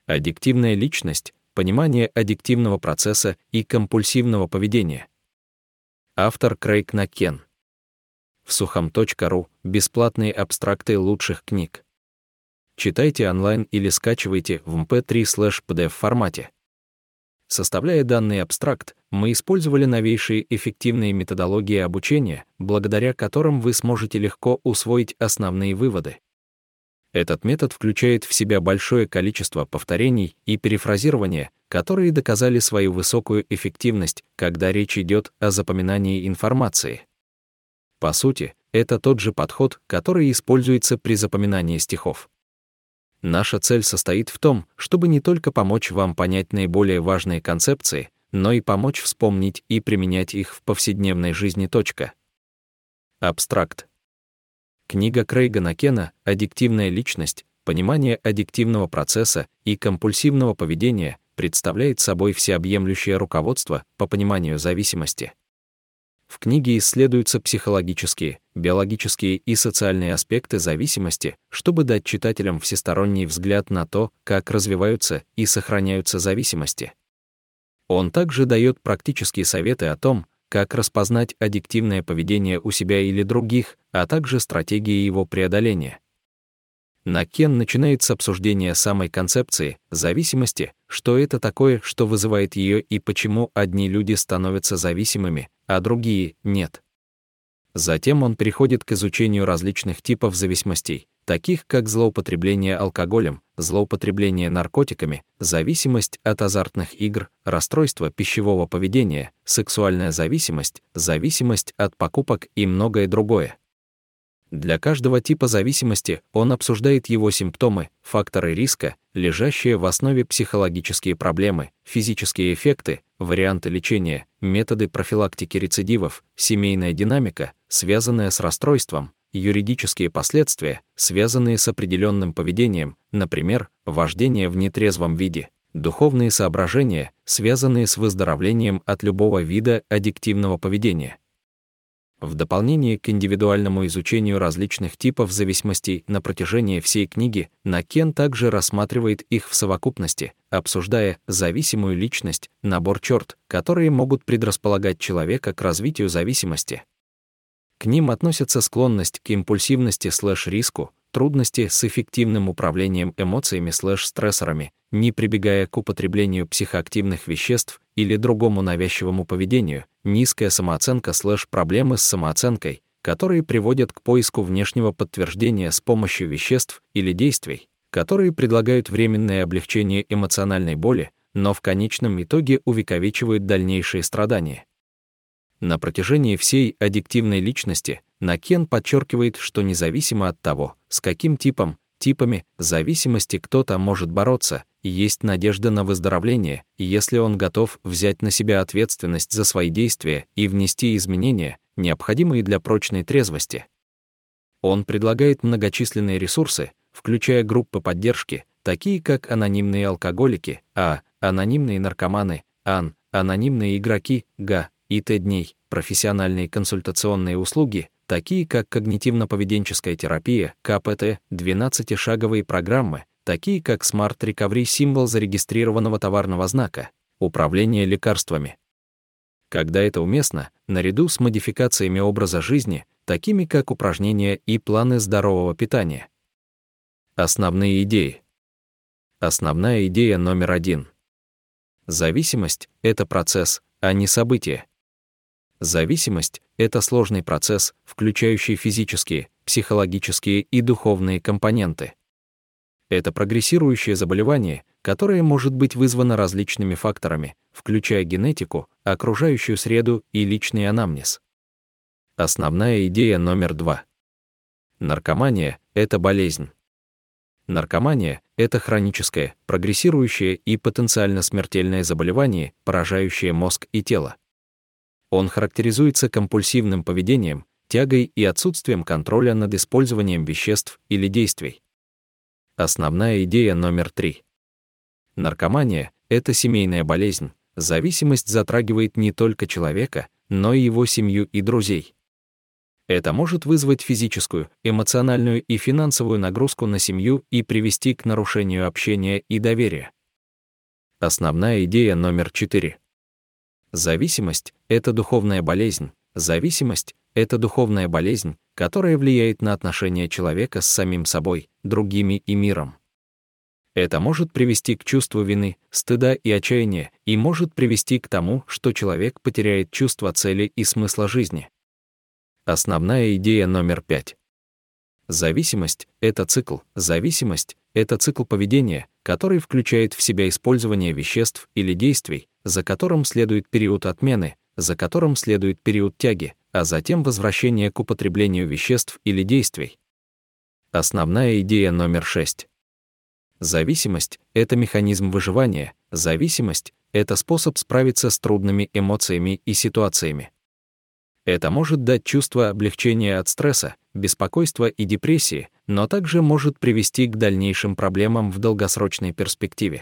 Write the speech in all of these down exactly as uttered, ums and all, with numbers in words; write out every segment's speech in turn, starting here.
Аддиктивная личность — понимание аддиктивного процесса и компульсивного поведения. Автор Крейг Накен. В сухом точка ру бесплатные абстракты лучших книг. Читайте онлайн или скачивайте в эм пэ три слэш пи ди эф формате. Составляя данный абстракт, мы использовали новейшие эффективные методологии обучения, благодаря которым вы сможете легко усвоить основные выводы. Этот метод включает в себя большое количество повторений и перефразирования, которые доказали свою высокую эффективность, когда речь идет о запоминании информации. По сути, это тот же подход, который используется при запоминании стихов. Наша цель состоит в том, чтобы не только помочь вам понять наиболее важные концепции, но и помочь вспомнить и применять их в повседневной жизни. Абстракт. Книга Крейга Накена «Аддиктивная личность. Понимание аддиктивного процесса и компульсивного поведения» представляет собой всеобъемлющее руководство по пониманию зависимости. В книге исследуются психологические, биологические и социальные аспекты зависимости, чтобы дать читателям всесторонний взгляд на то, как развиваются и сохраняются зависимости. Он также дает практические советы о том, как распознать аддиктивное поведение у себя или других, а также стратегии его преодоления. Накен начинает с обсуждения самой концепции зависимости, что это такое, что вызывает ее и почему одни люди становятся зависимыми, а другие — нет. Затем он переходит к изучению различных типов зависимостей, таких как злоупотребление алкоголем, злоупотребление наркотиками, зависимость от азартных игр, расстройство пищевого поведения, сексуальная зависимость, зависимость от покупок и многое другое. Для каждого типа зависимости он обсуждает его симптомы, факторы риска, лежащие в основе психологические проблемы, физические эффекты, варианты лечения, методы профилактики рецидивов, семейная динамика, связанная с расстройством, юридические последствия, связанные с определенным поведением, например, вождение в нетрезвом виде, духовные соображения, связанные с выздоровлением от любого вида аддиктивного поведения. В дополнение к индивидуальному изучению различных типов зависимостей на протяжении всей книги, Накен также рассматривает их в совокупности, обсуждая зависимую личность, набор черт, которые могут предрасполагать человека к развитию зависимости. К ним относятся склонность к импульсивности слэш-риску, трудности с эффективным управлением эмоциями слэш-стрессорами, не прибегая к употреблению психоактивных веществ или другому навязчивому поведению, низкая самооценка слэш-проблемы с самооценкой, которые приводят к поиску внешнего подтверждения с помощью веществ или действий, которые предлагают временное облегчение эмоциональной боли, но в конечном итоге увековечивают дальнейшие страдания. На протяжении всей аддиктивной личности Накен подчеркивает, что независимо от того, с каким типом, типами зависимости кто-то может бороться, есть надежда на выздоровление, если он готов взять на себя ответственность за свои действия и внести изменения, необходимые для прочной трезвости. Он предлагает многочисленные ресурсы, включая группы поддержки, такие как анонимные алкоголики, а, анонимные наркоманы, ан, анонимные игроки, га, и т.дней, профессиональные консультационные услуги, такие как когнитивно-поведенческая терапия, ка пэ тэ, двенадцатишаговые программы, такие как Smart Recovery, символ зарегистрированного товарного знака, управление лекарствами. Когда это уместно, наряду с модификациями образа жизни, такими как упражнения и планы здорового питания. Основные идеи. Основная идея номер один. Зависимость — это процесс, а не событие. Зависимость — это сложный процесс, включающий физические, психологические и духовные компоненты. Это прогрессирующее заболевание, которое может быть вызвано различными факторами, включая генетику, окружающую среду и личный анамнез. Основная идея номер два. Наркомания — это болезнь. Наркомания — это хроническое, прогрессирующее и потенциально смертельное заболевание, поражающее мозг и тело. Он характеризуется компульсивным поведением, тягой и отсутствием контроля над использованием веществ или действий. Основная идея номер три. Наркомания — это семейная болезнь. Зависимость затрагивает не только человека, но и его семью и друзей. Это может вызвать физическую, эмоциональную и финансовую нагрузку на семью и привести к нарушению общения и доверия. Основная идея номер четыре. Зависимость — это духовная болезнь. Зависимость — это духовная болезнь, которая влияет на отношения человека с самим собой, другими и миром. Это может привести к чувству вины, стыда и отчаяния, и может привести к тому, что человек потеряет чувство цели и смысла жизни. Основная идея номер пять. Зависимость — это цикл. Зависимость — это цикл поведения, который включает в себя использование веществ или действий, за которым следует период отмены, за которым следует период тяги, а затем возвращение к употреблению веществ или действий. Основная идея номер шесть. Зависимость — это механизм выживания. Зависимость — это способ справиться с трудными эмоциями и ситуациями. Это может дать чувство облегчения от стресса, беспокойства и депрессии, но также может привести к дальнейшим проблемам в долгосрочной перспективе.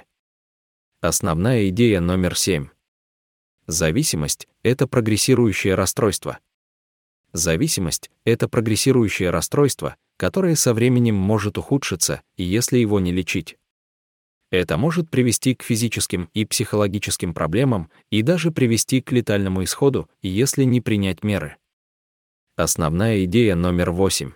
Основная идея номер семь. Зависимость — это прогрессирующее расстройство. Зависимость — это прогрессирующее расстройство, которое со временем может ухудшиться, если его не лечить. Это может привести к физическим и психологическим проблемам и даже привести к летальному исходу, если не принять меры. Основная идея номер восемь.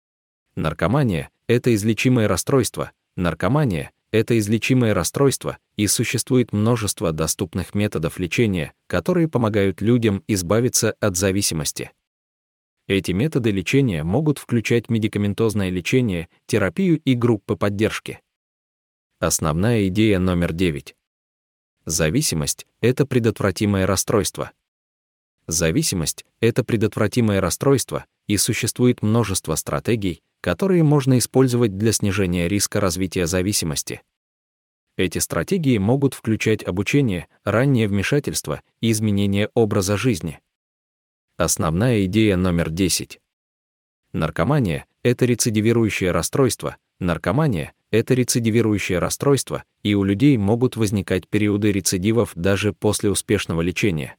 Наркомания — это излечимое расстройство. Наркомания — это излечимое расстройство, и существует множество доступных методов лечения, которые помогают людям избавиться от зависимости. Эти методы лечения могут включать медикаментозное лечение, терапию и группы поддержки. Основная идея номер девять. Зависимость — это предотвратимое расстройство. Зависимость — это предотвратимое расстройство, и существует множество стратегий, которые можно использовать для снижения риска развития зависимости. Эти стратегии могут включать обучение, раннее вмешательство и изменение образа жизни. Основная идея номер десять. Наркомания — это рецидивирующее расстройство. Наркомания — это рецидивирующее расстройство, и у людей могут возникать периоды рецидивов даже после успешного лечения.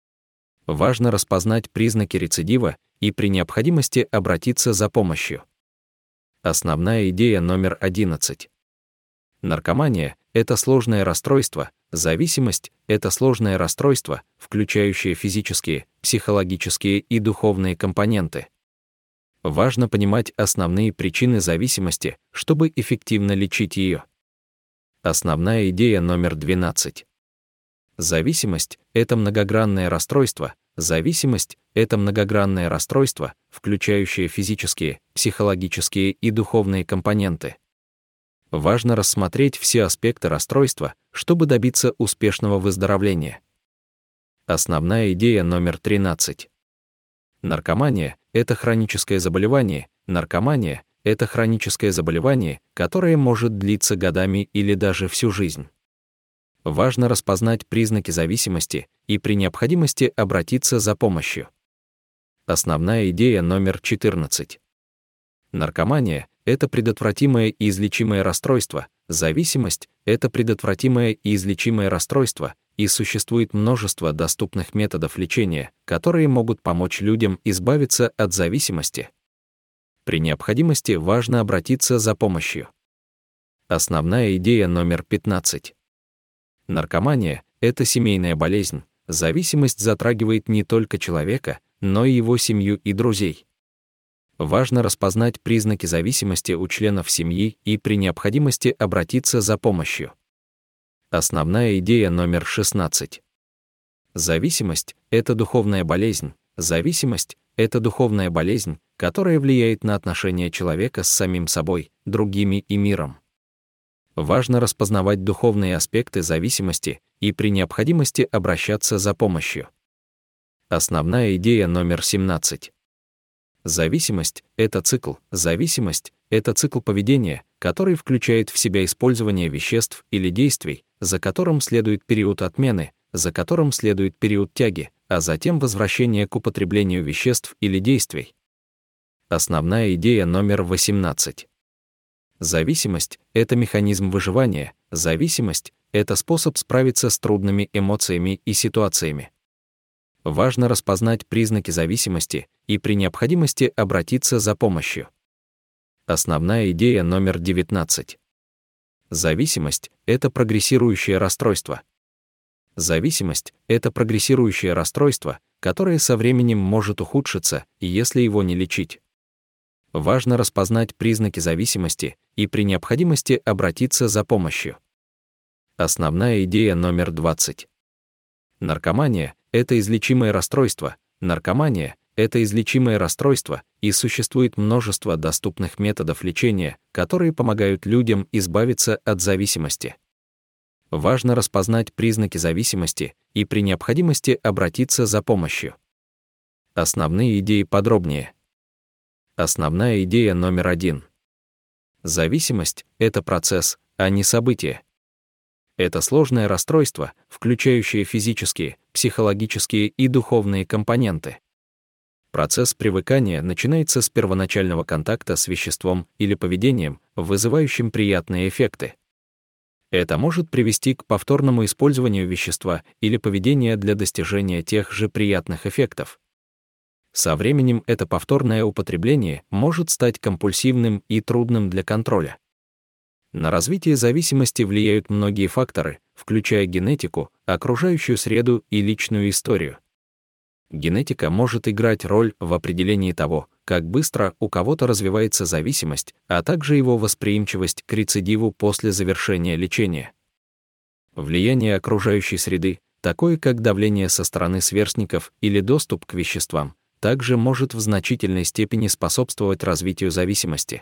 Важно распознать признаки рецидива и при необходимости обратиться за помощью. Основная идея номер одиннадцать. Наркомания — это сложное расстройство. Зависимость — это сложное расстройство, включающее физические, психологические и духовные компоненты. Важно понимать основные причины зависимости, чтобы эффективно лечить ее. Основная идея номер двенадцать. Зависимость — это многогранное расстройство. Зависимость — это многогранное расстройство, включающее физические, психологические и духовные компоненты. Важно рассмотреть все аспекты расстройства, чтобы добиться успешного выздоровления. Основная идея номер тринадцать. Наркомания — это хроническое заболевание. Наркомания — это хроническое заболевание, которое может длиться годами или даже всю жизнь. Важно распознать признаки зависимости и при необходимости обратиться за помощью. Основная идея номер четырнадцать. Наркомания — это предотвратимое и излечимое расстройство. Зависимость — это предотвратимое и излечимое расстройство, и существует множество доступных методов лечения, которые могут помочь людям избавиться от зависимости. При необходимости важно обратиться за помощью. Основная идея номер пятнадцать. Наркомания — это семейная болезнь. Зависимость затрагивает не только человека, но и его семью и друзей. Важно распознать признаки зависимости у членов семьи и при необходимости обратиться за помощью. Основная идея номер шестнадцать. Зависимость — это духовная болезнь. Зависимость — это духовная болезнь, которая влияет на отношения человека с самим собой, другими и миром. Важно распознавать духовные аспекты зависимости и при необходимости обращаться за помощью. Основная идея номер семнадцать. Зависимость — это цикл. Зависимость — это цикл поведения, который включает в себя использование веществ или действий, за которым следует период отмены, за которым следует период тяги, а затем возвращение к употреблению веществ или действий. Основная идея номер восемнадцать. Зависимость — это механизм выживания. Зависимость — это способ справиться с трудными эмоциями и ситуациями. Важно распознать признаки зависимости и при необходимости обратиться за помощью. Основная идея номер девятнадцать. Зависимость — это прогрессирующее расстройство. Зависимость — это прогрессирующее расстройство, которое со временем может ухудшиться, если его не лечить. Важно распознать признаки зависимости и при необходимости обратиться за помощью. Основная идея номер двадцать. Наркомания — это излечимое расстройство. Наркомания — это излечимое расстройство, и существует множество доступных методов лечения, которые помогают людям избавиться от зависимости. Важно распознать признаки зависимости и при необходимости обратиться за помощью. Основные идеи подробнее. Основная идея номер один. Зависимость — это процесс, а не событие. Это сложное расстройство, включающее физические, психологические и духовные компоненты. Процесс привыкания начинается с первоначального контакта с веществом или поведением, вызывающим приятные эффекты. Это может привести к повторному использованию вещества или поведения для достижения тех же приятных эффектов. Со временем это повторное употребление может стать компульсивным и трудным для контроля. На развитие зависимости влияют многие факторы, включая генетику, окружающую среду и личную историю. Генетика может играть роль в определении того, как быстро у кого-то развивается зависимость, а также его восприимчивость к рецидиву после завершения лечения. Влияние окружающей среды, такое как давление со стороны сверстников или доступ к веществам, также может в значительной степени способствовать развитию зависимости.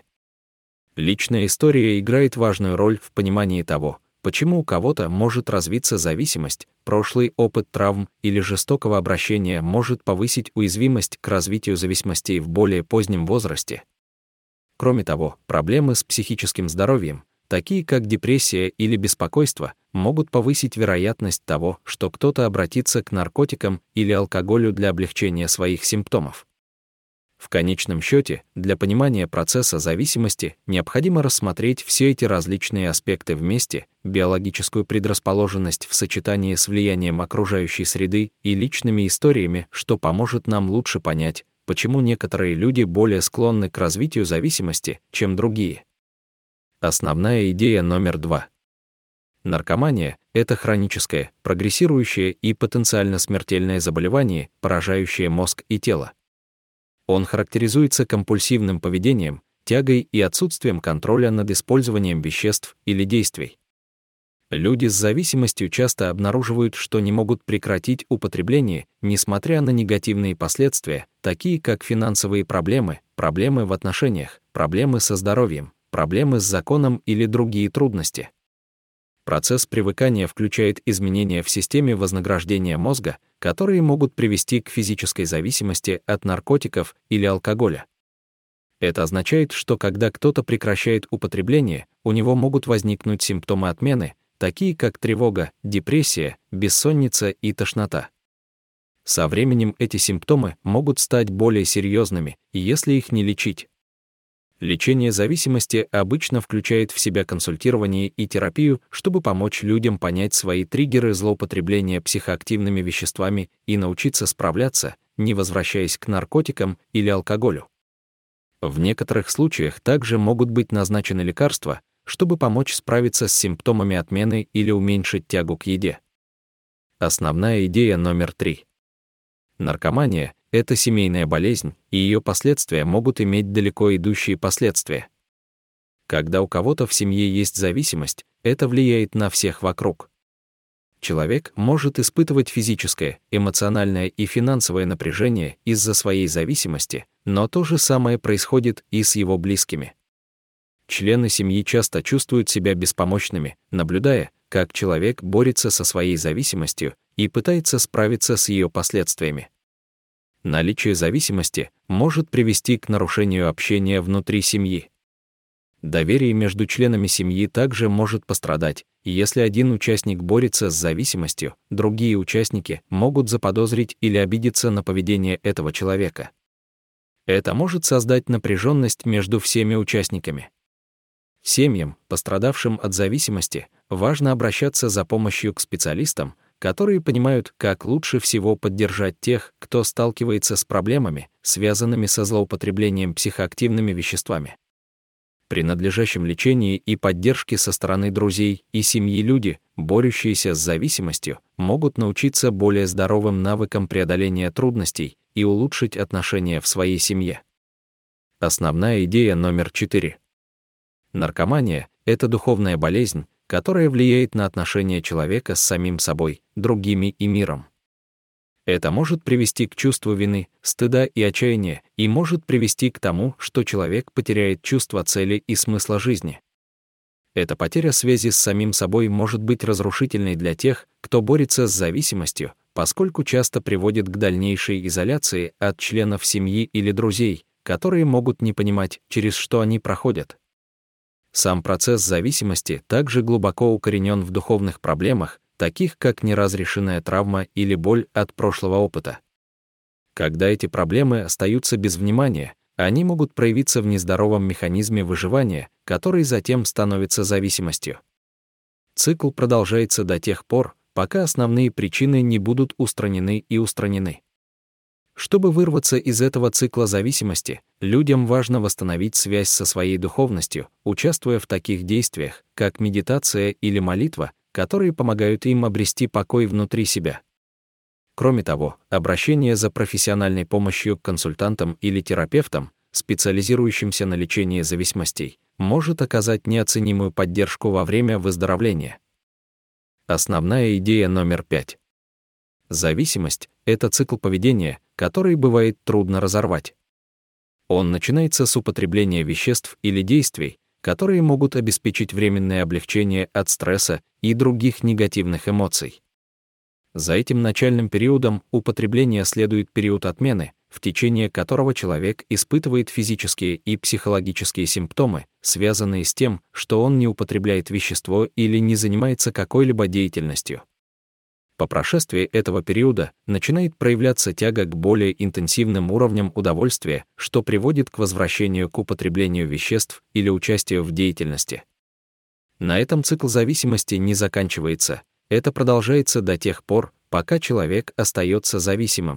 Личная история играет важную роль в понимании того, почему у кого-то может развиться зависимость, прошлый опыт травм или жестокого обращения может повысить уязвимость к развитию зависимостей в более позднем возрасте. Кроме того, проблемы с психическим здоровьем, такие как депрессия или беспокойство, могут повысить вероятность того, что кто-то обратится к наркотикам или алкоголю для облегчения своих симптомов. В конечном счете, для понимания процесса зависимости необходимо рассмотреть все эти различные аспекты вместе: биологическую предрасположенность в сочетании с влиянием окружающей среды и личными историями, что поможет нам лучше понять, почему некоторые люди более склонны к развитию зависимости, чем другие. Основная идея номер два. Наркомания — это хроническое, прогрессирующее и потенциально смертельное заболевание, поражающее мозг и тело. Он характеризуется компульсивным поведением, тягой и отсутствием контроля над использованием веществ или действий. Люди с зависимостью часто обнаруживают, что не могут прекратить употребление, несмотря на негативные последствия, такие как финансовые проблемы, проблемы в отношениях, проблемы со здоровьем, проблемы с законом или другие трудности. Процесс привыкания включает изменения в системе вознаграждения мозга, которые могут привести к физической зависимости от наркотиков или алкоголя. Это означает, что когда кто-то прекращает употребление, у него могут возникнуть симптомы отмены, такие как тревога, депрессия, бессонница и тошнота. Со временем эти симптомы могут стать более серьезными, если их не лечить. Лечение зависимости обычно включает в себя консультирование и терапию, чтобы помочь людям понять свои триггеры злоупотребления психоактивными веществами и научиться справляться, не возвращаясь к наркотикам или алкоголю. В некоторых случаях также могут быть назначены лекарства, чтобы помочь справиться с симптомами отмены или уменьшить тягу к еде. Основная идея номер три. Наркомания — это семейная болезнь, и ее последствия могут иметь далеко идущие последствия. Когда у кого-то в семье есть зависимость, это влияет на всех вокруг. Человек может испытывать физическое, эмоциональное и финансовое напряжение из-за своей зависимости, но то же самое происходит и с его близкими. Члены семьи часто чувствуют себя беспомощными, наблюдая, как человек борется со своей зависимостью и пытается справиться с ее последствиями. Наличие зависимости может привести к нарушению общения внутри семьи. Доверие между членами семьи также может пострадать, и если один участник борется с зависимостью, другие участники могут заподозрить или обидеться на поведение этого человека. Это может создать напряженность между всеми участниками. Семьям, пострадавшим от зависимости, важно обращаться за помощью к специалистам, которые понимают, как лучше всего поддержать тех, кто сталкивается с проблемами, связанными со злоупотреблением психоактивными веществами. При надлежащем лечении и поддержке со стороны друзей и семьи люди, борющиеся с зависимостью, могут научиться более здоровым навыкам преодоления трудностей и улучшить отношения в своей семье. Основная идея номер четыре. Наркомания — это духовная болезнь, которая влияет на отношения человека с самим собой, другими и миром. Это может привести к чувству вины, стыда и отчаяния, и может привести к тому, что человек потеряет чувство цели и смысла жизни. Эта потеря связи с самим собой может быть разрушительной для тех, кто борется с зависимостью, поскольку часто приводит к дальнейшей изоляции от членов семьи или друзей, которые могут не понимать, через что они проходят. Сам процесс зависимости также глубоко укоренен в духовных проблемах, таких как неразрешенная травма или боль от прошлого опыта. Когда эти проблемы остаются без внимания, они могут проявиться в нездоровом механизме выживания, который затем становится зависимостью. Цикл продолжается до тех пор, пока основные причины не будут устранены и устранены. Чтобы вырваться из этого цикла зависимости, людям важно восстановить связь со своей духовностью, участвуя в таких действиях, как медитация или молитва, которые помогают им обрести покой внутри себя. Кроме того, обращение за профессиональной помощью к консультантам или терапевтам, специализирующимся на лечении зависимостей, может оказать неоценимую поддержку во время выздоровления. Основная идея номер пять. Зависимость — это цикл поведения, который бывает трудно разорвать. Он начинается с употребления веществ или действий, которые могут обеспечить временное облегчение от стресса и других негативных эмоций. За этим начальным периодом употребления следует период отмены, в течение которого человек испытывает физические и психологические симптомы, связанные с тем, что он не употребляет вещество или не занимается какой-либо деятельностью. По прошествии этого периода начинает проявляться тяга к более интенсивным уровням удовольствия, что приводит к возвращению к употреблению веществ или участию в деятельности. На этом цикл зависимости не заканчивается, это продолжается до тех пор, пока человек остается зависимым.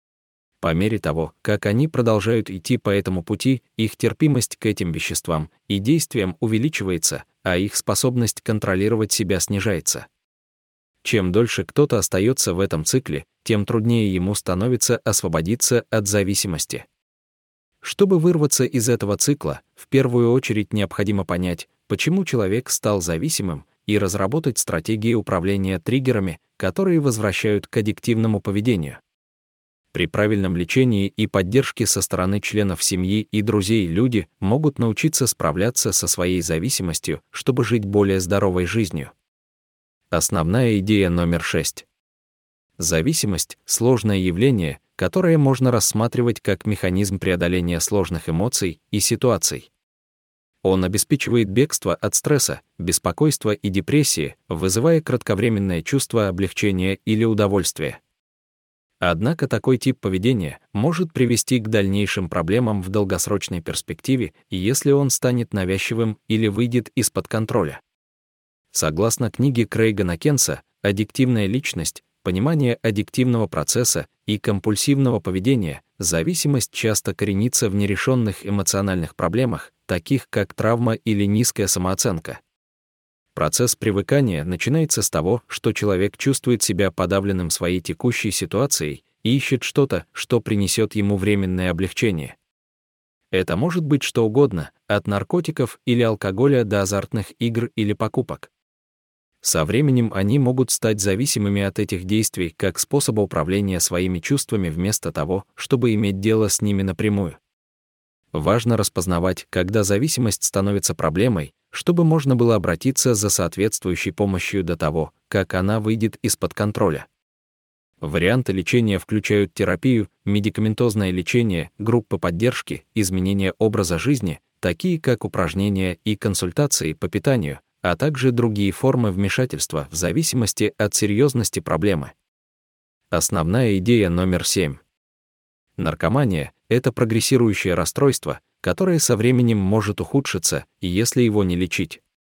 По мере того, как они продолжают идти по этому пути, их терпимость к этим веществам и действиям увеличивается, а их способность контролировать себя снижается. Чем дольше кто-то остается в этом цикле, тем труднее ему становится освободиться от зависимости. Чтобы вырваться из этого цикла, в первую очередь необходимо понять, почему человек стал зависимым, и разработать стратегии управления триггерами, которые возвращают к аддиктивному поведению. При правильном лечении и поддержке со стороны членов семьи и друзей люди могут научиться справляться со своей зависимостью, чтобы жить более здоровой жизнью. Основная идея номер шесть. Зависимость — сложное явление, которое можно рассматривать как механизм преодоления сложных эмоций и ситуаций. Он обеспечивает бегство от стресса, беспокойства и депрессии, вызывая кратковременное чувство облегчения или удовольствия. Однако такой тип поведения может привести к дальнейшим проблемам в долгосрочной перспективе, если он станет навязчивым или выйдет из-под контроля. Согласно книге Крейга Накенса «Аддиктивная личность. Понимание аддиктивного процесса и компульсивного поведения», зависимость часто коренится в нерешенных эмоциональных проблемах, таких как травма или низкая самооценка. Процесс привыкания начинается с того, что человек чувствует себя подавленным своей текущей ситуацией и ищет что-то, что принесет ему временное облегчение. Это может быть что угодно, от наркотиков или алкоголя до азартных игр или покупок. Со временем они могут стать зависимыми от этих действий как способа управления своими чувствами вместо того, чтобы иметь дело с ними напрямую. Важно распознавать, когда зависимость становится проблемой, чтобы можно было обратиться за соответствующей помощью до того, как она выйдет из-под контроля. Варианты лечения включают терапию, медикаментозное лечение, группы поддержки, изменение образа жизни, такие как упражнения и консультации по питанию, а также другие формы вмешательства в зависимости от серьезности проблемы. Основная идея номер семь. Наркомания — это прогрессирующее расстройство, которое со временем может ухудшиться, если его не лечить.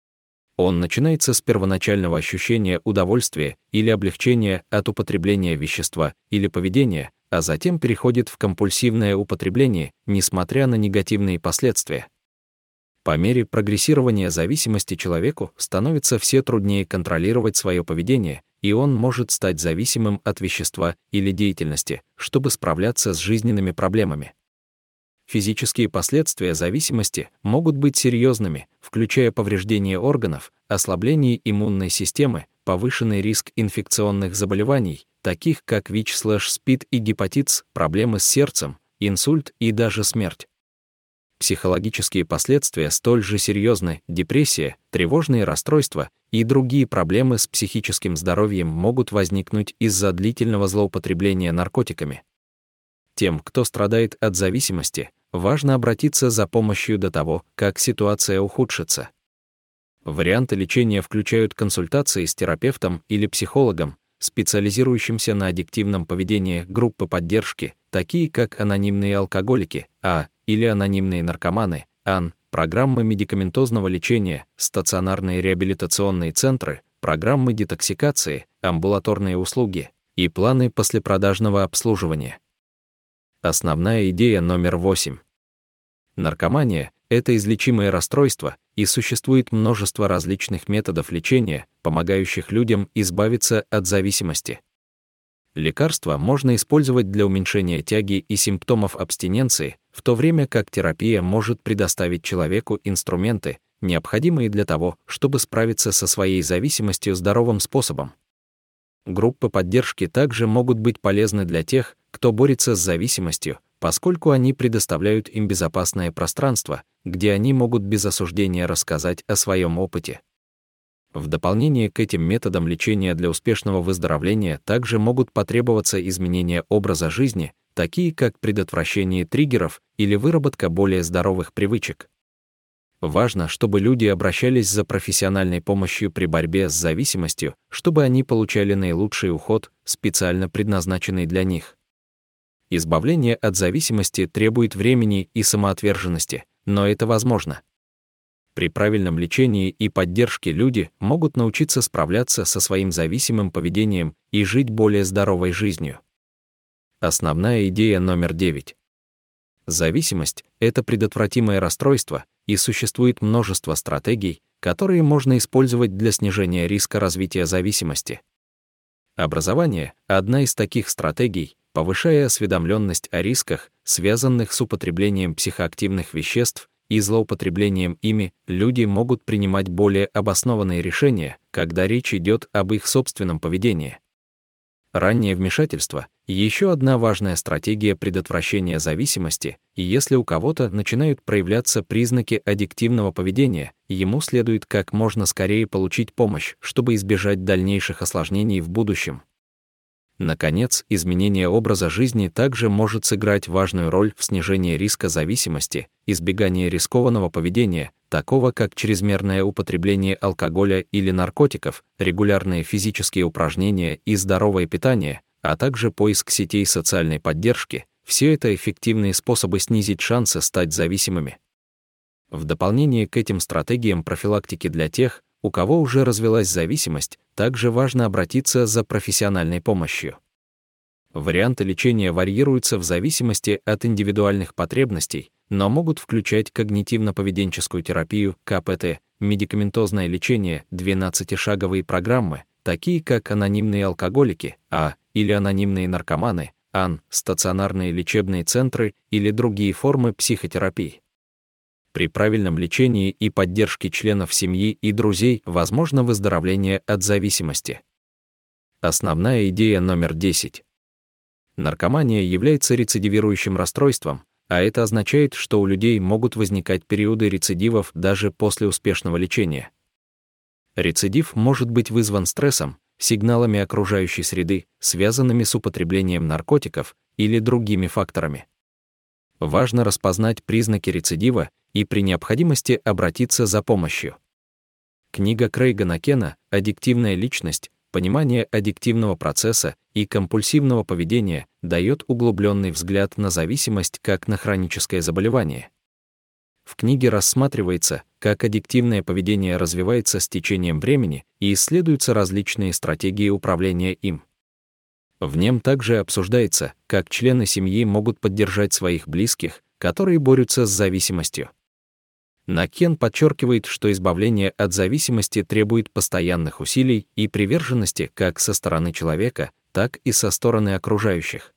Он начинается с первоначального ощущения удовольствия или облегчения от употребления вещества или поведения, а затем переходит в компульсивное употребление, несмотря на негативные последствия. По мере прогрессирования зависимости человеку становится все труднее контролировать свое поведение, и он может стать зависимым от вещества или деятельности, чтобы справляться с жизненными проблемами. Физические последствия зависимости могут быть серьезными, включая повреждение органов, ослабление иммунной системы, повышенный риск инфекционных заболеваний, таких как ВИЧ/СПИД и гепатит, проблемы с сердцем, инсульт и даже смерть. Психологические последствия столь же серьезны: депрессия, тревожные расстройства и другие проблемы с психическим здоровьем могут возникнуть из-за длительного злоупотребления наркотиками. Тем, кто страдает от зависимости, важно обратиться за помощью до того, как ситуация ухудшится. Варианты лечения включают консультации с терапевтом или психологом, специализирующимся на аддиктивном поведении, группы поддержки, такие как анонимные алкоголики, А, или анонимные наркоманы, АН, программы медикаментозного лечения, стационарные реабилитационные центры, программы детоксикации, амбулаторные услуги и планы послепродажного обслуживания. Основная идея номер восемь. Наркомания — это излечимое расстройство, и существует множество различных методов лечения, помогающих людям избавиться от зависимости. Лекарства можно использовать для уменьшения тяги и симптомов абстиненции, в то время как терапия может предоставить человеку инструменты, необходимые для того, чтобы справиться со своей зависимостью здоровым способом. Группы поддержки также могут быть полезны для тех, кто борется с зависимостью, поскольку они предоставляют им безопасное пространство, где они могут без осуждения рассказать о своем опыте. В дополнение к этим методам лечения для успешного выздоровления также могут потребоваться изменения образа жизни, такие как предотвращение триггеров или выработка более здоровых привычек. Важно, чтобы люди обращались за профессиональной помощью при борьбе с зависимостью, чтобы они получали наилучший уход, специально предназначенный для них. Избавление от зависимости требует времени и самоотверженности, но это возможно. При правильном лечении и поддержке люди могут научиться справляться со своим зависимым поведением и жить более здоровой жизнью. Основная идея номер девять. Зависимость — это предотвратимое расстройство, и существует множество стратегий, которые можно использовать для снижения риска развития зависимости. Образование — одна из таких стратегий, повышая осведомленность о рисках, связанных с употреблением психоактивных веществ, и злоупотреблением ими, люди могут принимать более обоснованные решения, когда речь идет об их собственном поведении. Раннее вмешательство — еще одна важная стратегия предотвращения зависимости, и если у кого-то начинают проявляться признаки аддиктивного поведения, ему следует как можно скорее получить помощь, чтобы избежать дальнейших осложнений в будущем. Наконец, изменение образа жизни также может сыграть важную роль в снижении риска зависимости, избегании рискованного поведения, такого как чрезмерное употребление алкоголя или наркотиков, регулярные физические упражнения и здоровое питание, а также поиск сетей социальной поддержки. Все это эффективные способы снизить шансы стать зависимыми. В дополнение к этим стратегиям профилактики для тех, у кого уже развилась зависимость, также важно обратиться за профессиональной помощью. Варианты лечения варьируются в зависимости от индивидуальных потребностей, но могут включать когнитивно-поведенческую терапию, ка пэ тэ, медикаментозное лечение, двенадцатишаговые программы, такие как анонимные алкоголики, А, или анонимные наркоманы, АН, стационарные лечебные центры или другие формы психотерапии. При правильном лечении и поддержке членов семьи и друзей возможно выздоровление от зависимости. Основная идея номер десять. Наркомания является рецидивирующим расстройством, а это означает, что у людей могут возникать периоды рецидивов даже после успешного лечения. Рецидив может быть вызван стрессом, сигналами окружающей среды, связанными с употреблением наркотиков или другими факторами. Важно распознать признаки рецидива и при необходимости обратиться за помощью. Книга Крейга Накена «Аддиктивная личность. Понимание аддиктивного процесса и компульсивного поведения» дает углубленный взгляд на зависимость как на хроническое заболевание. В книге рассматривается, как аддиктивное поведение развивается с течением времени и исследуются различные стратегии управления им. В нем также обсуждается, как члены семьи могут поддержать своих близких, которые борются с зависимостью. Накен подчеркивает, что избавление от зависимости требует постоянных усилий и приверженности как со стороны человека, так и со стороны окружающих.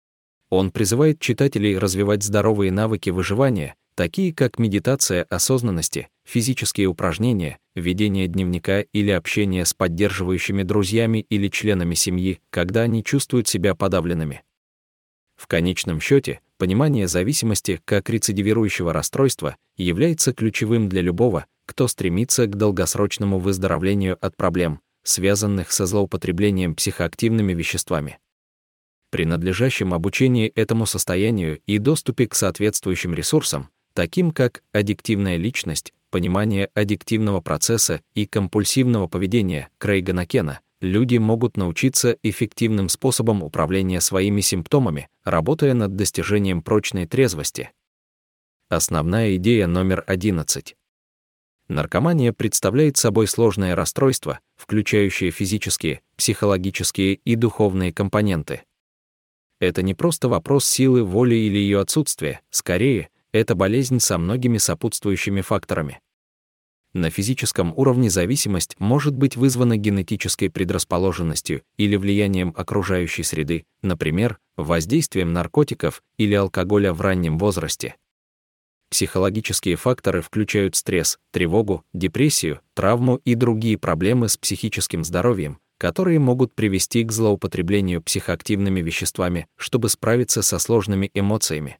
Он призывает читателей развивать здоровые навыки выживания, такие как медитация осознанности, физические упражнения, ведение дневника или общение с поддерживающими друзьями или членами семьи, когда они чувствуют себя подавленными. В конечном счете, понимание зависимости как рецидивирующего расстройства является ключевым для любого, кто стремится к долгосрочному выздоровлению от проблем, связанных со злоупотреблением психоактивными веществами. При надлежащем обучении этому состоянию и доступе к соответствующим ресурсам, таким как аддиктивная личность, понимание аддиктивного процесса и компульсивного поведения Крейга Накена, люди могут научиться эффективным способам управления своими симптомами, работая над достижением прочной трезвости. Основная идея номер одиннадцать. Наркомания представляет собой сложное расстройство, включающее физические, психологические и духовные компоненты. Это не просто вопрос силы воли или ее отсутствия, скорее, это болезнь со многими сопутствующими факторами. На физическом уровне зависимость может быть вызвана генетической предрасположенностью или влиянием окружающей среды, например, воздействием наркотиков или алкоголя в раннем возрасте. Психологические факторы включают стресс, тревогу, депрессию, травму и другие проблемы с психическим здоровьем, которые могут привести к злоупотреблению психоактивными веществами, чтобы справиться со сложными эмоциями.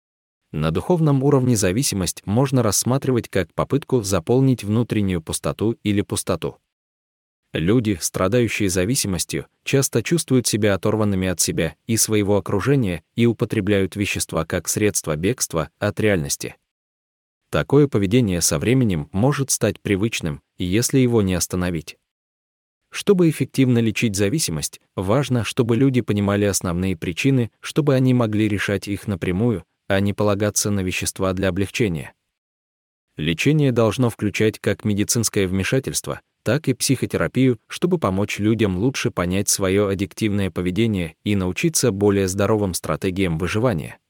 На духовном уровне зависимость можно рассматривать как попытку заполнить внутреннюю пустоту или пустоту. Люди, страдающие зависимостью, часто чувствуют себя оторванными от себя и своего окружения и употребляют вещества как средство бегства от реальности. Такое поведение со временем может стать привычным, если его не остановить. Чтобы эффективно лечить зависимость, важно, чтобы люди понимали основные причины, чтобы они могли решать их напрямую, а не полагаться на вещества для облегчения. Лечение должно включать как медицинское вмешательство, так и психотерапию, чтобы помочь людям лучше понять свое аддиктивное поведение и научиться более здоровым стратегиям выживания.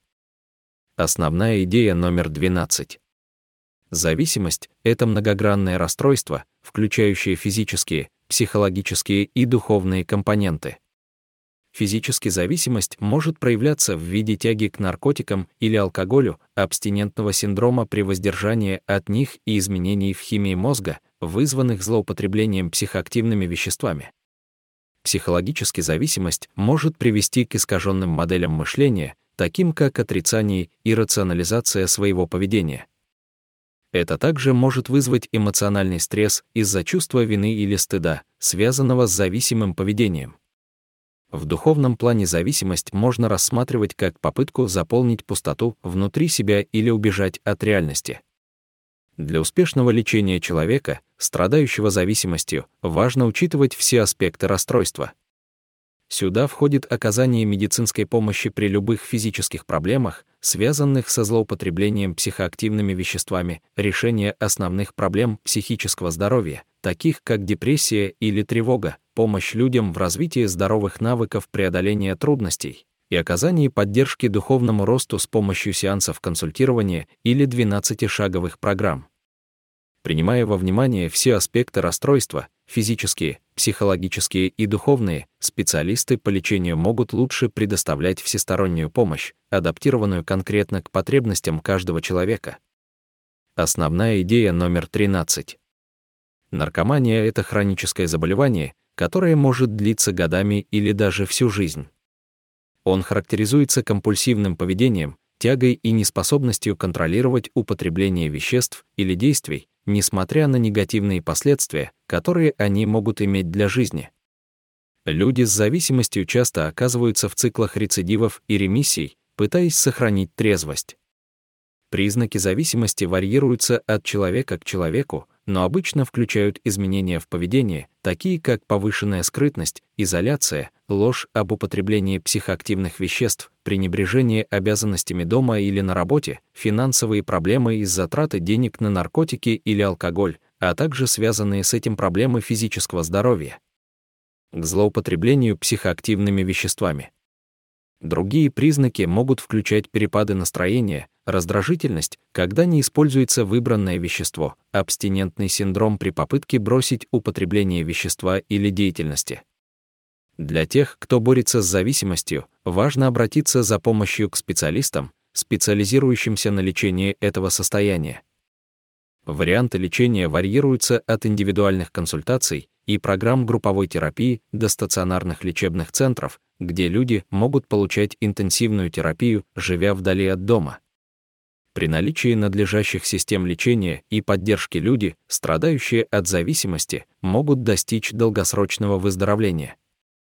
Основная идея номер двенадцать. Зависимость — это многогранное расстройство, включающее физические, психологические и духовные компоненты. Физически зависимость может проявляться в виде тяги к наркотикам или алкоголю, абстинентного синдрома при воздержании от них и изменений в химии мозга, вызванных злоупотреблением психоактивными веществами. Психологически зависимость может привести к искаженным моделям мышления, таким как отрицание и рационализация своего поведения. Это также может вызвать эмоциональный стресс из-за чувства вины или стыда, связанного с зависимым поведением. В духовном плане зависимость можно рассматривать как попытку заполнить пустоту внутри себя или убежать от реальности. Для успешного лечения человека, страдающего зависимостью, важно учитывать все аспекты расстройства. Сюда входит оказание медицинской помощи при любых физических проблемах, связанных со злоупотреблением психоактивными веществами, решение основных проблем психического здоровья, таких как депрессия или тревога, помощь людям в развитии здоровых навыков преодоления трудностей и оказание поддержки духовному росту с помощью сеансов консультирования или двенадцатишаговых программ. Принимая во внимание все аспекты расстройства, физические, психологические и духовные, специалисты по лечению могут лучше предоставлять всестороннюю помощь, адаптированную конкретно к потребностям каждого человека. Основная идея номер тринадцать. Наркомания — это хроническое заболевание, которое может длиться годами или даже всю жизнь. Он характеризуется компульсивным поведением, тягой и неспособностью контролировать употребление веществ или действий, несмотря на негативные последствия, которые они могут иметь для жизни. Люди с зависимостью часто оказываются в циклах рецидивов и ремиссий, пытаясь сохранить трезвость. Признаки зависимости варьируются от человека к человеку, но обычно включают изменения в поведении, такие как повышенная скрытность, изоляция, ложь об употреблении психоактивных веществ, пренебрежение обязанностями дома или на работе, финансовые проблемы из-за траты денег на наркотики или алкоголь, а также связанные с этим проблемы физического здоровья. К злоупотреблению психоактивными веществами. Другие признаки могут включать перепады настроения, раздражительность, когда не используется выбранное вещество, абстинентный синдром при попытке бросить употребление вещества или деятельности. Для тех, кто борется с зависимостью, важно обратиться за помощью к специалистам, специализирующимся на лечении этого состояния. Варианты лечения варьируются от индивидуальных консультаций и программ групповой терапии до стационарных лечебных центров, где люди могут получать интенсивную терапию, живя вдали от дома. При наличии надлежащих систем лечения и поддержки люди, страдающие от зависимости, могут достичь долгосрочного выздоровления.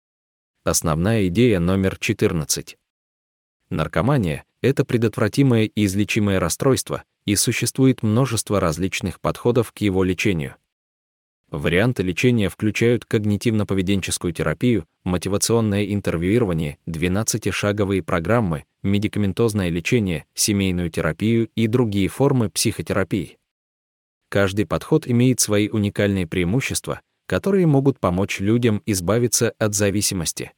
Основная идея номер четырнадцать. Наркомания — это предотвратимое и излечимое расстройство, и существует множество различных подходов к его лечению. Варианты лечения включают когнитивно-поведенческую терапию, мотивационное интервьюирование, двенадцатишаговые программы, медикаментозное лечение, семейную терапию и другие формы психотерапии. Каждый подход имеет свои уникальные преимущества, которые могут помочь людям избавиться от зависимости.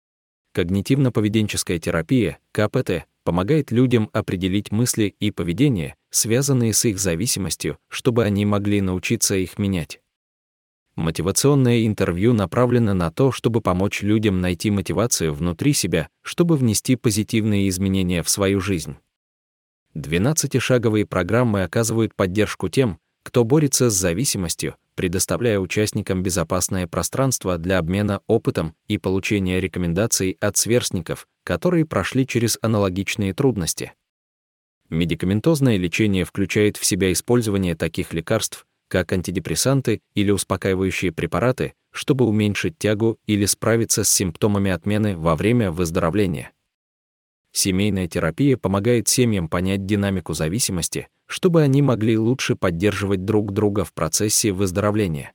Когнитивно-поведенческая терапия, ка пэ тэ, помогает людям определить мысли и поведение, связанные с их зависимостью, чтобы они могли научиться их менять. Мотивационное интервью направлено на то, чтобы помочь людям найти мотивацию внутри себя, чтобы внести позитивные изменения в свою жизнь. двенадцатишаговые программы оказывают поддержку тем, кто борется с зависимостью, предоставляя участникам безопасное пространство для обмена опытом и получения рекомендаций от сверстников, которые прошли через аналогичные трудности. Медикаментозное лечение включает в себя использование таких лекарств, как антидепрессанты или успокаивающие препараты, чтобы уменьшить тягу или справиться с симптомами отмены во время выздоровления. Семейная терапия помогает семьям понять динамику зависимости, чтобы они могли лучше поддерживать друг друга в процессе выздоровления.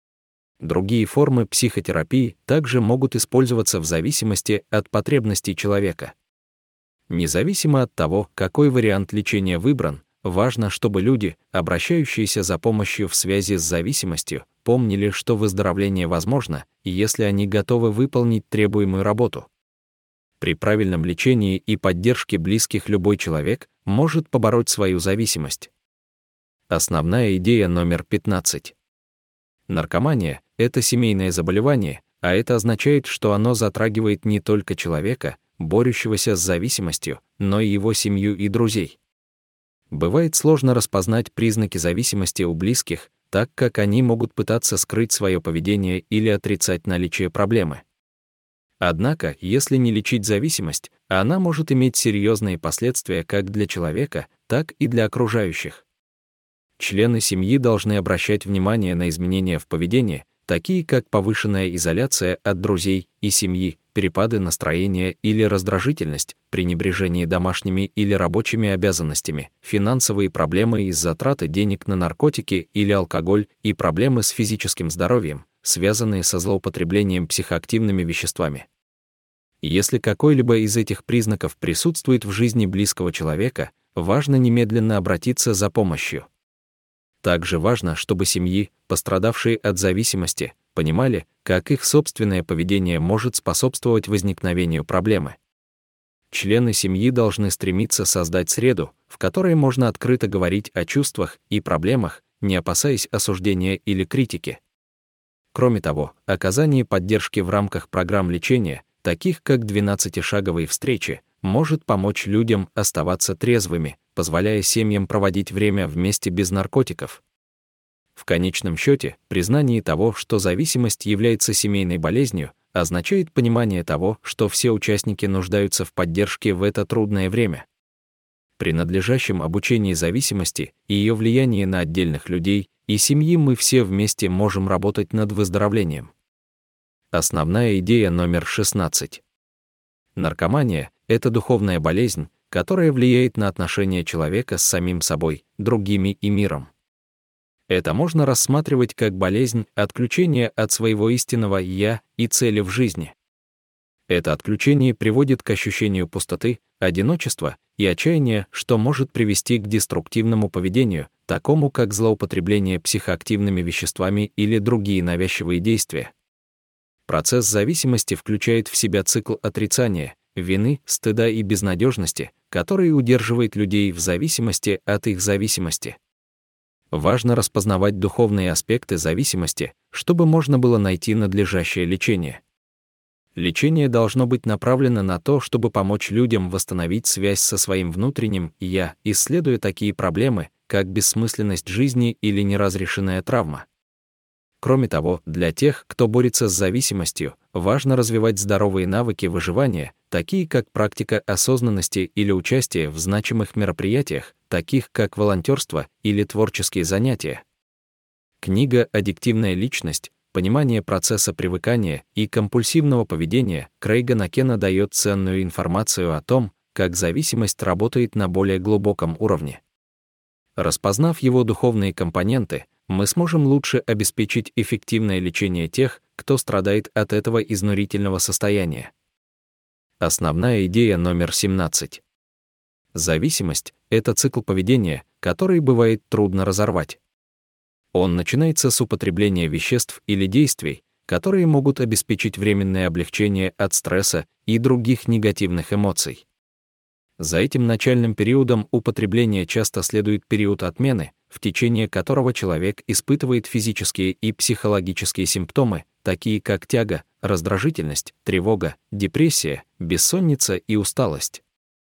Другие формы психотерапии также могут использоваться в зависимости от потребностей человека. Независимо от того, какой вариант лечения выбран, важно, чтобы люди, обращающиеся за помощью в связи с зависимостью, помнили, что выздоровление возможно, если они готовы выполнить требуемую работу. При правильном лечении и поддержке близких любой человек может побороть свою зависимость. Основная идея номер пятнадцать. Наркомания — это семейное заболевание, а это означает, что оно затрагивает не только человека, борющегося с зависимостью, но и его семью и друзей. Бывает сложно распознать признаки зависимости у близких, так как они могут пытаться скрыть свое поведение или отрицать наличие проблемы. Однако, если не лечить зависимость, она может иметь серьезные последствия как для человека, так и для окружающих. Члены семьи должны обращать внимание на изменения в поведении, такие как повышенная изоляция от друзей и семьи, перепады настроения или раздражительность, пренебрежение домашними или рабочими обязанностями, финансовые проблемы из-за траты денег на наркотики или алкоголь и проблемы с физическим здоровьем, связанные со злоупотреблением психоактивными веществами. Если какой-либо из этих признаков присутствует в жизни близкого человека, важно немедленно обратиться за помощью. Также важно, чтобы семьи, пострадавшие от зависимости, понимали, как их собственное поведение может способствовать возникновению проблемы. Члены семьи должны стремиться создать среду, в которой можно открыто говорить о чувствах и проблемах, не опасаясь осуждения или критики. Кроме того, оказание поддержки в рамках программ лечения, таких как двенадцатишаговые встречи, может помочь людям оставаться трезвыми, позволяя семьям проводить время вместе без наркотиков. В конечном счете, признание того, что зависимость является семейной болезнью, означает понимание того, что все участники нуждаются в поддержке в это трудное время. При надлежащем обучении зависимости и ее влиянии на отдельных людей и семьи мы все вместе можем работать над выздоровлением. Основная идея номер шестнадцать. Наркомания — это духовная болезнь, которая влияет на отношения человека с самим собой, другими и миром. Это можно рассматривать как болезнь отключения от своего истинного «я» и цели в жизни. Это отключение приводит к ощущению пустоты, одиночества и отчаяния, что может привести к деструктивному поведению, такому как злоупотребление психоактивными веществами или другие навязчивые действия. Процесс зависимости включает в себя цикл отрицания, вины, стыда и безнадежности, который удерживает людей в зависимости от их зависимости. Важно распознавать духовные аспекты зависимости, чтобы можно было найти надлежащее лечение. Лечение должно быть направлено на то, чтобы помочь людям восстановить связь со своим внутренним «я», исследуя такие проблемы, как бессмысленность жизни или неразрешенная травма. Кроме того, для тех, кто борется с зависимостью, важно развивать здоровые навыки выживания, такие как практика осознанности или участие в значимых мероприятиях, таких как волонтерство или творческие занятия. Книга «Аддиктивная личность. Понимание процесса привыкания и компульсивного поведения» Крейга Накена дает ценную информацию о том, как зависимость работает на более глубоком уровне. Распознав его духовные компоненты, мы сможем лучше обеспечить эффективное лечение тех, кто страдает от этого изнурительного состояния. Основная идея номер семнадцать. Зависимость — это цикл поведения, который бывает трудно разорвать. Он начинается с употребления веществ или действий, которые могут обеспечить временное облегчение от стресса и других негативных эмоций. За этим начальным периодом употребления часто следует период отмены, в течение которого человек испытывает физические и психологические симптомы, такие как тяга, раздражительность, тревога, депрессия, бессонница и усталость.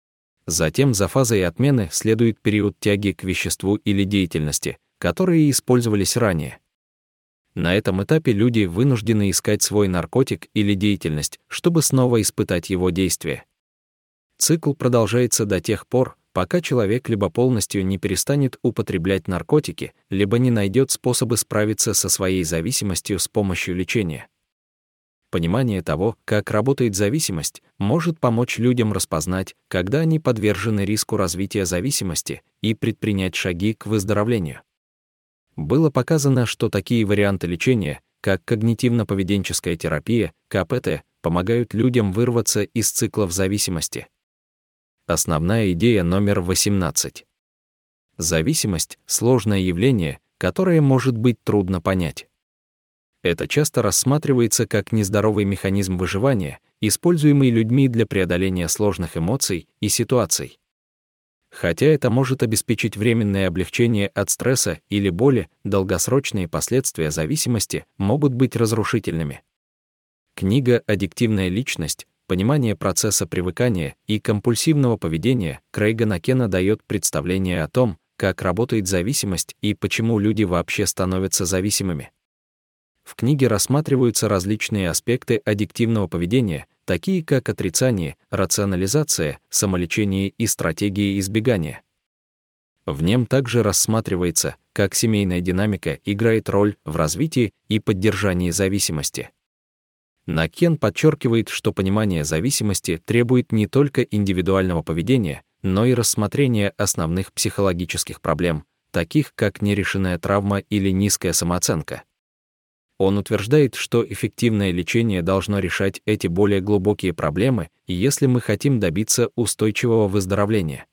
Затем за фазой отмены следует период тяги к веществу или деятельности, которые использовались ранее. На этом этапе люди вынуждены искать свой наркотик или деятельность, чтобы снова испытать его действие. Цикл продолжается до тех пор, пока человек либо полностью не перестанет употреблять наркотики, либо не найдет способы справиться со своей зависимостью с помощью лечения. Понимание того, как работает зависимость, может помочь людям распознать, когда они подвержены риску развития зависимости, и предпринять шаги к выздоровлению. Было показано, что такие варианты лечения, как когнитивно-поведенческая терапия, ка пэ тэ, помогают людям вырваться из циклов зависимости. Основная идея номер восемнадцать. Зависимость — сложное явление, которое может быть трудно понять. Это часто рассматривается как нездоровый механизм выживания, используемый людьми для преодоления сложных эмоций и ситуаций. Хотя это может обеспечить временное облегчение от стресса или боли, долгосрочные последствия зависимости могут быть разрушительными. Книга «Аддиктивная личность. Понимание процесса привыкания и компульсивного поведения» Крейга Накена дает представление о том, как работает зависимость и почему люди вообще становятся зависимыми. В книге рассматриваются различные аспекты аддиктивного поведения, такие как отрицание, рационализация, самолечение и стратегии избегания. В нем также рассматривается, как семейная динамика играет роль в развитии и поддержании зависимости. Накен подчеркивает, что понимание зависимости требует не только индивидуального поведения, но и рассмотрения основных психологических проблем, таких как нерешенная травма или низкая самооценка. Он утверждает, что эффективное лечение должно решать эти более глубокие проблемы, если мы хотим добиться устойчивого выздоровления.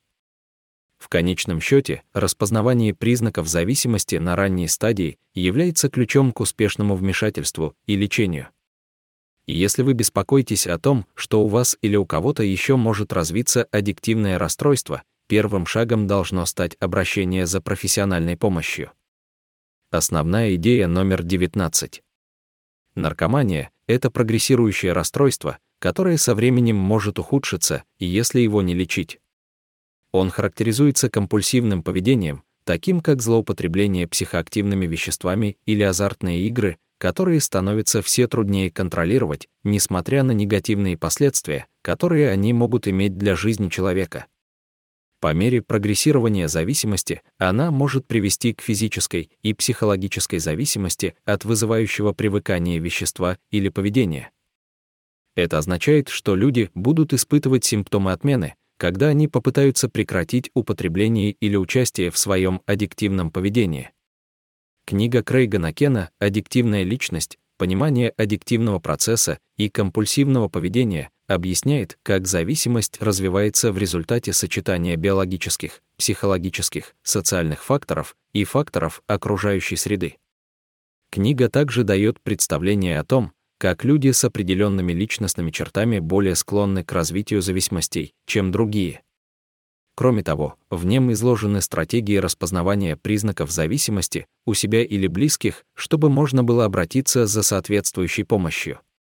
В конечном счете, распознавание признаков зависимости на ранней стадии является ключом к успешному вмешательству и лечению. Если вы беспокоитесь о том, что у вас или у кого-то еще может развиться аддиктивное расстройство, первым шагом должно стать обращение за профессиональной помощью. Основная идея номер девятнадцать. Наркомания — это прогрессирующее расстройство, которое со временем может ухудшиться, если его не лечить. Он характеризуется компульсивным поведением, таким как злоупотребление психоактивными веществами или азартные игры, которые становятся все труднее контролировать, несмотря на негативные последствия, которые они могут иметь для жизни человека. По мере прогрессирования зависимости она может привести к физической и психологической зависимости от вызывающего привыкание вещества или поведения. Это означает, что люди будут испытывать симптомы отмены, когда они попытаются прекратить употребление или участие в своем аддиктивном поведении. Книга Крейга Накена «Аддиктивная личность. Понимание аддиктивного процесса и компульсивного поведения» объясняет, как зависимость развивается в результате сочетания биологических, психологических, социальных факторов и факторов окружающей среды. Книга также дает представление о том, как люди с определенными личностными чертами более склонны к развитию зависимостей, чем другие. Кроме того, в нем изложены стратегии распознавания признаков зависимости у себя или близких, чтобы можно было обратиться за соответствующей помощью.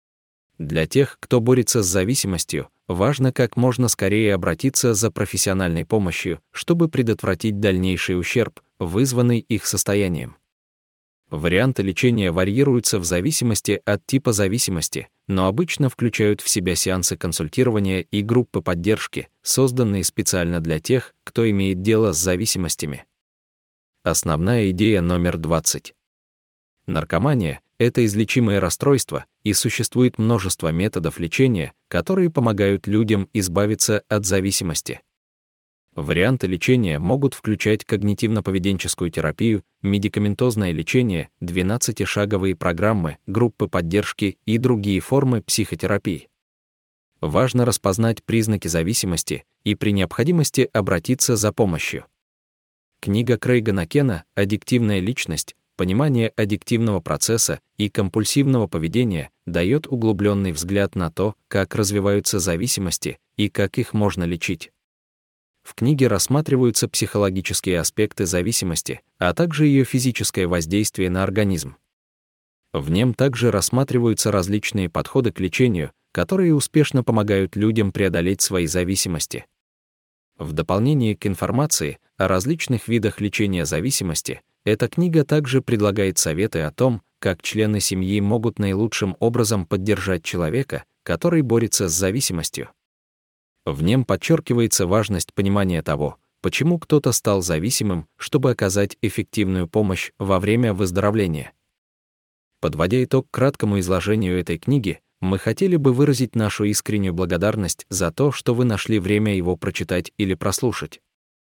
Для тех, кто борется с зависимостью, важно как можно скорее обратиться за профессиональной помощью, чтобы предотвратить дальнейший ущерб, вызванный их состоянием. Варианты лечения варьируются в зависимости от типа зависимости, но обычно включают в себя сеансы консультирования и группы поддержки, созданные специально для тех, кто имеет дело с зависимостями. Основная идея номер двадцать. Наркомания — это излечимое расстройство, и существует множество методов лечения, которые помогают людям избавиться от зависимости. Варианты лечения могут включать когнитивно-поведенческую терапию, медикаментозное лечение, двенадцатишаговые программы, группы поддержки и другие формы психотерапии. Важно распознать признаки зависимости и при необходимости обратиться за помощью. Книга Крейга Накена «Аддиктивная личность. Понимание аддиктивного процесса и компульсивного поведения» дает углубленный взгляд на то, как развиваются зависимости и как их можно лечить. В книге рассматриваются психологические аспекты зависимости, а также ее физическое воздействие на организм. В нем также рассматриваются различные подходы к лечению, которые успешно помогают людям преодолеть свои зависимости. В дополнение к информации о различных видах лечения зависимости, эта книга также предлагает советы о том, как члены семьи могут наилучшим образом поддержать человека, который борется с зависимостью. В нем подчеркивается важность понимания того, почему кто-то стал зависимым, чтобы оказать эффективную помощь во время выздоровления. Подводя итог краткому изложению этой книги, мы хотели бы выразить нашу искреннюю благодарность за то, что вы нашли время его прочитать или прослушать.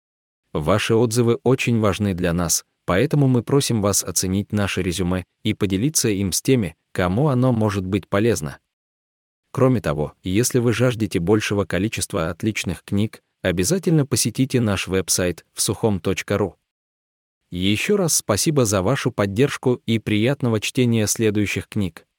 Ваши отзывы очень важны для нас, поэтому мы просим вас оценить наше резюме и поделиться им с теми, кому оно может быть полезно. Кроме того, если вы жаждете большего количества отличных книг, обязательно посетите наш веб-сайт всухом точка ру. Еще раз спасибо за вашу поддержку и приятного чтения следующих книг.